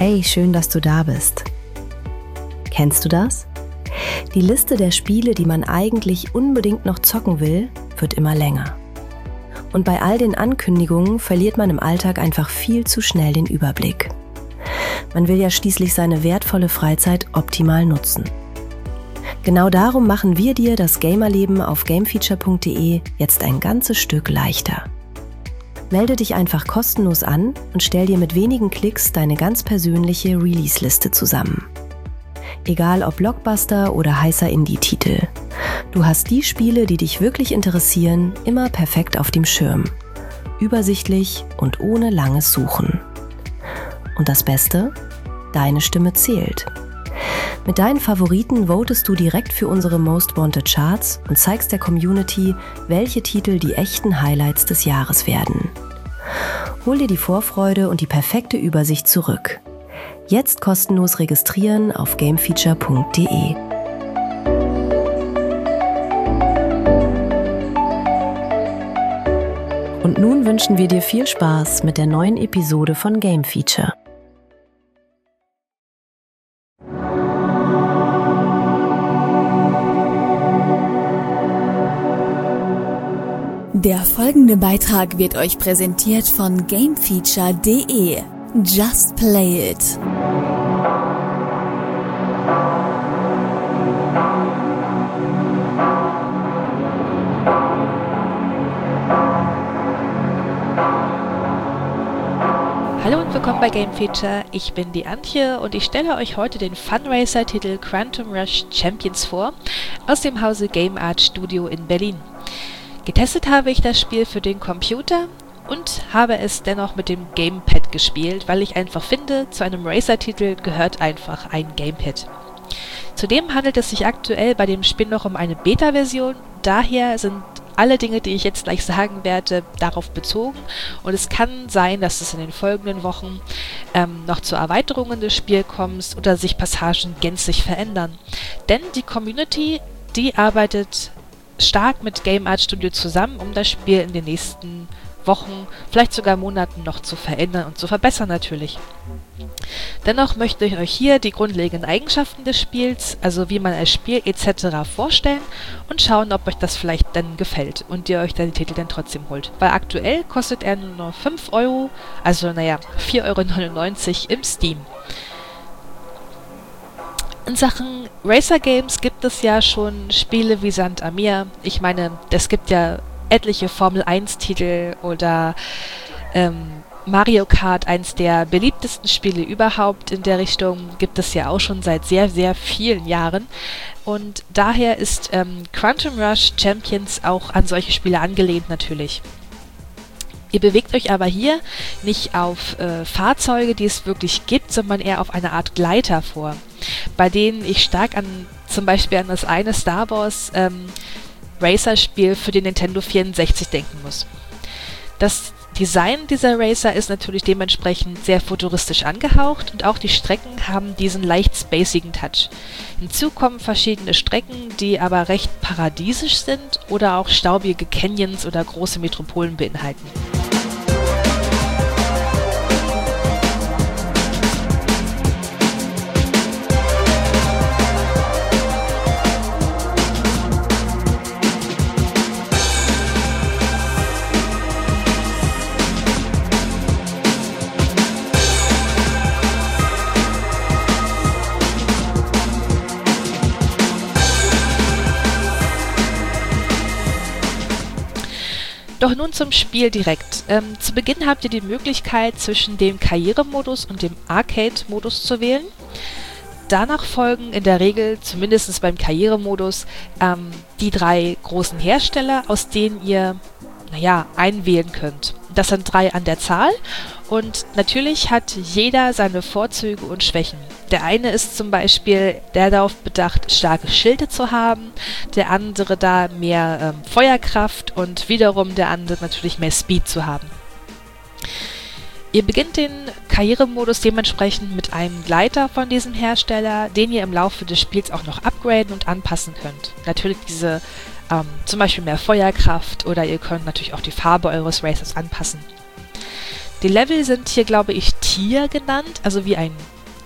Hey, schön, dass du da bist. Kennst du das? Die Liste der Spiele, die man eigentlich unbedingt noch zocken will, wird immer länger. Und bei all den Ankündigungen verliert man im Alltag einfach viel zu schnell den Überblick. Man will ja schließlich seine wertvolle Freizeit optimal nutzen. Genau darum machen wir dir das Gamerleben auf gamefeature.de jetzt ein ganzes Stück leichter. Melde dich einfach kostenlos an und stell dir mit wenigen Klicks deine ganz persönliche Release-Liste zusammen. Egal ob Blockbuster oder heißer Indie-Titel. Du hast die Spiele, die dich wirklich interessieren, immer perfekt auf dem Schirm. Übersichtlich und ohne langes Suchen. Und das Beste? Deine Stimme zählt. Mit deinen Favoriten votest du direkt für unsere Most Wanted Charts und zeigst der Community, welche Titel die echten Highlights des Jahres werden. Hol dir die Vorfreude und die perfekte Übersicht zurück. Jetzt kostenlos registrieren auf gamefeature.de. Und nun wünschen wir dir viel Spaß mit der neuen Episode von Game Feature. Der folgende Beitrag wird euch präsentiert von gamefeature.de. Just play it! Hallo und willkommen bei Game Feature. Ich bin die Antje und ich stelle euch heute den Funracer-Titel Quantum Rush Champions vor aus dem Hause Game Art Studio in Berlin. Getestet habe ich das Spiel für den Computer und habe es dennoch mit dem Gamepad gespielt, weil ich einfach finde, zu einem Racer-Titel gehört einfach ein Gamepad. Zudem handelt es sich aktuell bei dem Spiel noch um eine Beta-Version, daher sind alle Dinge, die ich jetzt gleich sagen werde, darauf bezogen und es kann sein, dass es in den folgenden Wochen noch zu Erweiterungen des Spiels kommt oder sich Passagen gänzlich verändern. Denn die Community, die arbeitet stark mit Game Art Studio zusammen, um das Spiel in den nächsten Wochen, vielleicht sogar Monaten noch zu verändern und zu verbessern natürlich. Dennoch möchte ich euch hier die grundlegenden Eigenschaften des Spiels, also wie man es spielt etc. vorstellen und schauen, ob euch das vielleicht dann gefällt und ihr euch dann die Titel dann trotzdem holt. Weil aktuell kostet er nur 5 €, also 4,99 € im Steam. In Sachen Racer Games gibt es ja schon Spiele wie Sand am Meer. Ich meine, es gibt ja etliche Formel 1 Titel oder Mario Kart, eins der beliebtesten Spiele überhaupt in der Richtung, gibt es ja auch schon seit sehr, sehr vielen Jahren. Und daher ist Quantum Rush Champions auch an solche Spiele angelehnt natürlich. Ihr bewegt euch aber hier nicht auf Fahrzeuge, die es wirklich gibt, sondern eher auf eine Art Gleiter vor, bei denen ich stark zum Beispiel an das eine Star Wars Racer-Spiel für den Nintendo 64 denken muss. Das Design dieser Racer ist natürlich dementsprechend sehr futuristisch angehaucht und auch die Strecken haben diesen leicht spacigen Touch. Hinzu kommen verschiedene Strecken, die aber recht paradiesisch sind oder auch staubige Canyons oder große Metropolen beinhalten. Doch nun zum Spiel direkt. Zu Beginn habt ihr die Möglichkeit, zwischen dem Karrieremodus und dem Arcade-Modus zu wählen. Danach folgen in der Regel, zumindest beim Karrieremodus, die 3 großen Hersteller, aus denen ihr einwählen könnt. Das sind 3 an der Zahl und natürlich hat jeder seine Vorzüge und Schwächen. Der eine ist zum Beispiel darauf bedacht, starke Schilde zu haben, der andere da mehr Feuerkraft und wiederum der andere natürlich mehr Speed zu haben. Ihr beginnt den Karrieremodus dementsprechend mit einem Gleiter von diesem Hersteller, den ihr im Laufe des Spiels auch noch upgraden und anpassen könnt. Natürlich diese zum Beispiel mehr Feuerkraft oder ihr könnt natürlich auch die Farbe eures Racers anpassen. Die Level sind hier, glaube ich, Tier genannt, also wie ein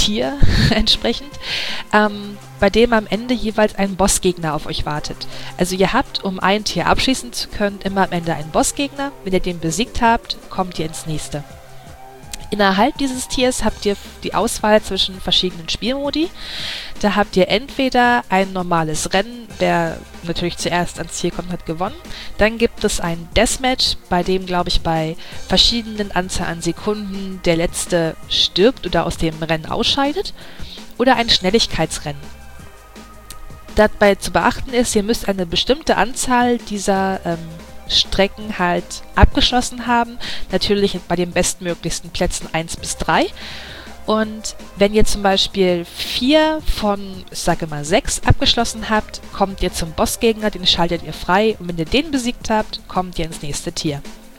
Tier entsprechend, bei dem am Ende jeweils ein Bossgegner auf euch wartet. Also ihr habt, um ein Tier abschließen zu können, immer am Ende einen Bossgegner. Wenn ihr den besiegt habt, kommt ihr ins nächste. Innerhalb dieses Tiers habt ihr die Auswahl zwischen verschiedenen Spielmodi. Da habt ihr entweder ein normales Rennen, wer natürlich zuerst ans Ziel kommt, hat gewonnen. Dann gibt es ein Deathmatch, bei dem, glaube ich, bei verschiedenen Anzahl an Sekunden der Letzte stirbt oder aus dem Rennen ausscheidet. Oder ein Schnelligkeitsrennen. Dabei zu beachten ist, ihr müsst eine bestimmte Anzahl dieser Strecken halt abgeschlossen haben. Natürlich bei den bestmöglichsten Plätzen 1 bis 3. Und wenn ihr zum Beispiel 4 von, ich sage mal 6 abgeschlossen habt, kommt ihr zum Bossgegner, den schaltet ihr frei. Und wenn ihr den besiegt habt, kommt ihr ins nächste Tier.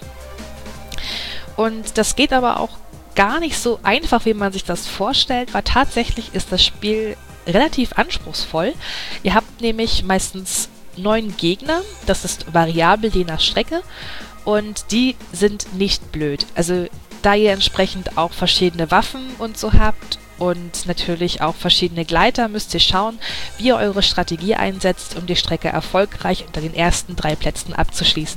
Und das geht aber auch gar nicht so einfach, wie man sich das vorstellt, weil tatsächlich ist das Spiel relativ anspruchsvoll. Ihr habt nämlich meistens 9 Gegner, das ist variabel je nach Strecke und die sind nicht blöd. Also da ihr entsprechend auch verschiedene Waffen und so habt und natürlich auch verschiedene Gleiter, müsst ihr schauen, wie ihr eure Strategie einsetzt, um die Strecke erfolgreich unter den ersten 3 Plätzen abzuschließen.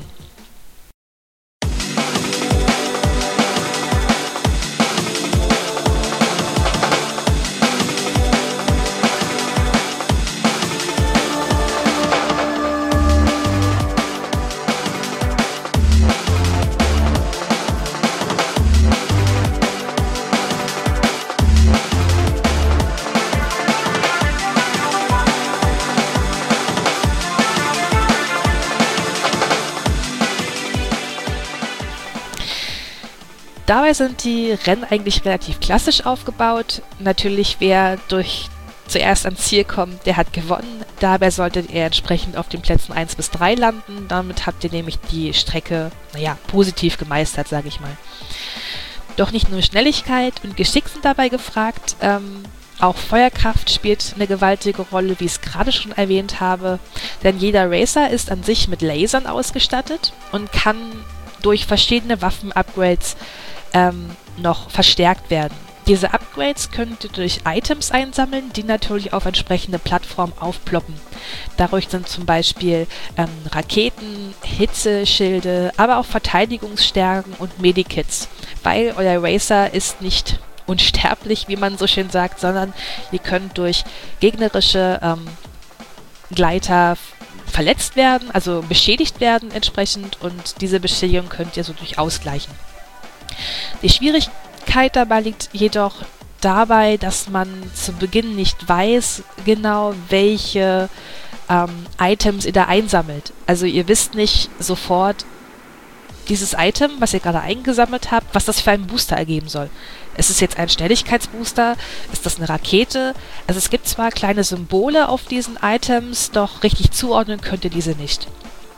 Dabei sind die Rennen eigentlich relativ klassisch aufgebaut. Natürlich, wer zuerst ans Ziel kommt, der hat gewonnen. Dabei solltet ihr entsprechend auf den Plätzen 1 bis 3 landen. Damit habt ihr nämlich die Strecke, positiv gemeistert, sage ich mal. Doch nicht nur Schnelligkeit und Geschick sind dabei gefragt. Auch Feuerkraft spielt eine gewaltige Rolle, wie ich es gerade schon erwähnt habe. Denn jeder Racer ist an sich mit Lasern ausgestattet und kann durch verschiedene Waffen-Upgrades noch verstärkt werden. Diese Upgrades könnt ihr durch Items einsammeln, die natürlich auf entsprechende Plattformen aufploppen. Dadurch sind zum Beispiel Raketen, Hitzeschilde, aber auch Verteidigungsstärken und Medikits, weil euer Racer ist nicht unsterblich, wie man so schön sagt, sondern ihr könnt durch gegnerische Gleiter verletzt werden, also beschädigt werden entsprechend und diese Beschädigung könnt ihr so durch ausgleichen. Die Schwierigkeit dabei liegt jedoch dabei, dass man zu Beginn nicht weiß genau, welche Items ihr da einsammelt. Also ihr wisst nicht sofort, dieses Item, was ihr gerade eingesammelt habt, was das für einen Booster ergeben soll. Ist es jetzt ein Schnelligkeitsbooster? Ist das eine Rakete? Also es gibt zwar kleine Symbole auf diesen Items, doch richtig zuordnen könnt ihr diese nicht.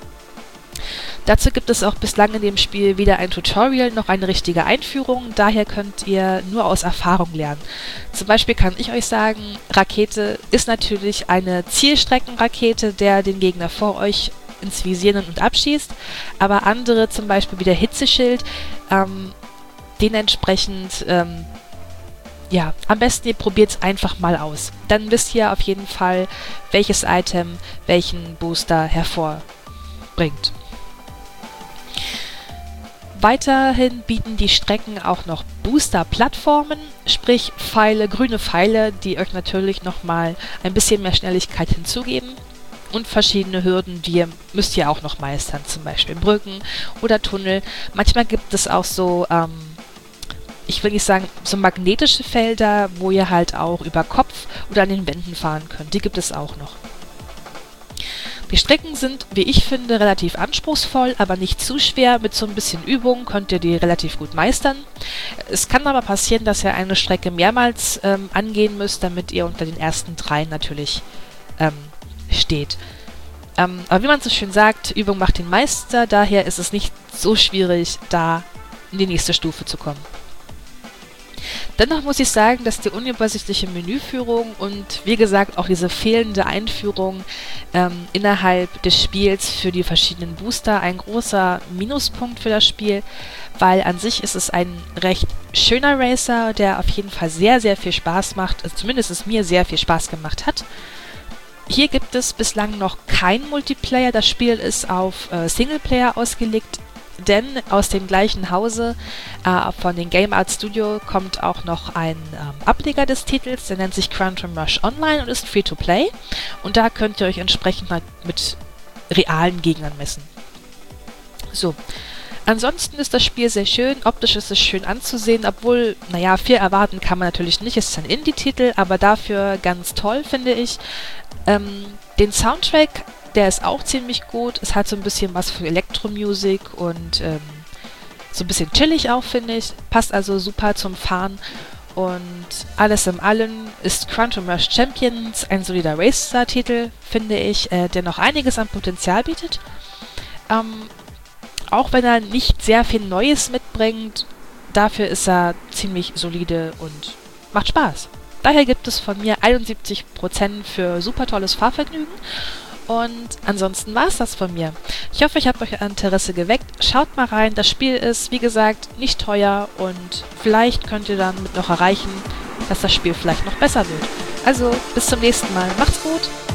Dazu gibt es auch bislang in dem Spiel weder ein Tutorial noch eine richtige Einführung, daher könnt ihr nur aus Erfahrung lernen. Zum Beispiel kann ich euch sagen, Rakete ist natürlich eine Zielstreckenrakete, der den Gegner vor euch ins Visier nimmt und abschießt, aber andere, zum Beispiel wie der Hitzeschild, dementsprechend, am besten ihr probiert es einfach mal aus. Dann wisst ihr auf jeden Fall, welches Item welchen Booster hervorbringt. Weiterhin bieten die Strecken auch noch Booster-Plattformen, sprich grüne Pfeile, die euch natürlich nochmal ein bisschen mehr Schnelligkeit hinzugeben. Und verschiedene Hürden, die müsst ihr auch noch meistern, zum Beispiel Brücken oder Tunnel. Manchmal gibt es auch so, ich will nicht sagen, so magnetische Felder, wo ihr halt auch über Kopf oder an den Wänden fahren könnt. Die gibt es auch noch. Die Strecken sind, wie ich finde, relativ anspruchsvoll, aber nicht zu schwer. Mit so ein bisschen Übung könnt ihr die relativ gut meistern. Es kann aber passieren, dass ihr eine Strecke mehrmals angehen müsst, damit ihr unter den ersten 3 natürlich steht. Aber wie man so schön sagt, Übung macht den Meister, daher ist es nicht so schwierig, da in die nächste Stufe zu kommen. Dennoch muss ich sagen, dass die unübersichtliche Menüführung und wie gesagt auch diese fehlende Einführung innerhalb des Spiels für die verschiedenen Booster ein großer Minuspunkt für das Spiel, weil an sich ist es ein recht schöner Racer, der auf jeden Fall sehr, sehr viel Spaß macht, also zumindest es mir sehr viel Spaß gemacht hat. Hier gibt es bislang noch kein Multiplayer, das Spiel ist auf Singleplayer ausgelegt, denn aus dem gleichen Hause von den Game Art Studio kommt auch noch ein Ableger des Titels, der nennt sich Quantum Rush Online und ist Free-to-Play und da könnt ihr euch entsprechend mal mit realen Gegnern messen. So. Ansonsten ist das Spiel sehr schön, optisch ist es schön anzusehen, obwohl, naja, viel erwarten kann man natürlich nicht, es ist ein Indie-Titel, aber dafür ganz toll, finde ich. Den Soundtrack, der ist auch ziemlich gut, es hat so ein bisschen was für Elektromusik und so ein bisschen chillig auch, finde ich, passt also super zum Fahren und alles in allem ist Quantum Rush Champions ein solider Racer-Titel, finde ich, der noch einiges an Potenzial bietet. Auch wenn er nicht sehr viel Neues mitbringt, dafür ist er ziemlich solide und macht Spaß. Daher gibt es von mir 71% für super tolles Fahrvergnügen. Und ansonsten war es das von mir. Ich hoffe, ich habe euch Interesse geweckt. Schaut mal rein. Das Spiel ist, wie gesagt, nicht teuer und vielleicht könnt ihr damit noch erreichen, dass das Spiel vielleicht noch besser wird. Also, bis zum nächsten Mal. Macht's gut!